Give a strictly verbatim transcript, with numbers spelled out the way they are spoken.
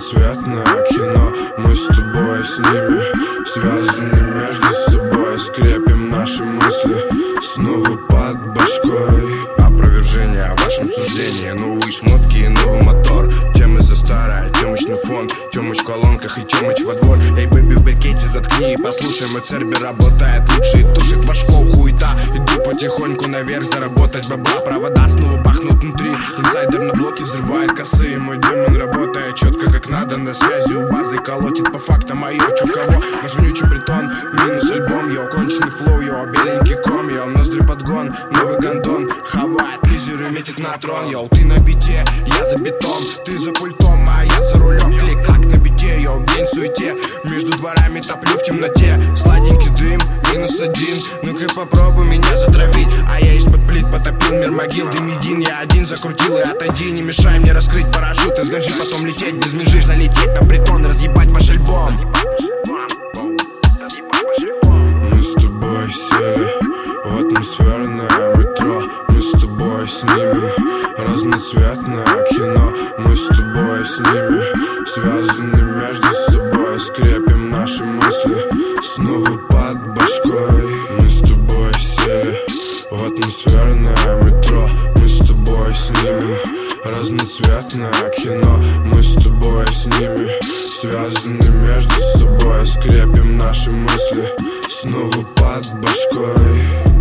разноцветное кино. Мы с тобой с ними связаны между собой. Скрепим наши мысли снова под башкой. Опровержение о вашем суждении. Новые шмотки и новый мотор. Темы за старое, темочный фон. Темыч в колонках и темыч во двор. Эй, бэби, в брикете заткни и послушай. Мой цербер работает лучше и тушит ваш флоу хуета. Иду потихоньку наверх заработать бабла. Провода снова бахнут внутри. Инсайдер на блоке взрывает косы. Мой демон работает четко как надо. На связи у базы колотит по фактам. А чё кого? Ваш вонючий притон. Минус альбом, йо, конченый флоу, йо. Беленький ком, йо, ноздри подгон. Новый гондон, хавает лизеры, метит на трон. Йо, ты на бите, я за бетон. Ты за пультом, а я за рулем. Клик-клак на бите, йо, день в суете. Между дворами топлю в темноте. Сладенький дым, минус один. Ну-ка попробуй меня затравить. А я из-под плит потопил мир могил. Дым един, я один закрутил и отойди. Не мешай мне раскрыть парашют из ганжи. Потом лететь без межи, залететь на притон. Разъебать ваш альбом. Мы с тобой сели в атмосферное метро. Мы с тобой снимем разноцветное кино. Мы с тобой с ними связаны между собой. Скрепим наши мысли снова под башкой. Мы с тобой сели в атмосферное метро. Мы с тобой снимем разноцветное кино. Мы с тобой с ними связаны между собой. Скрепим наши мысли снова под башкой.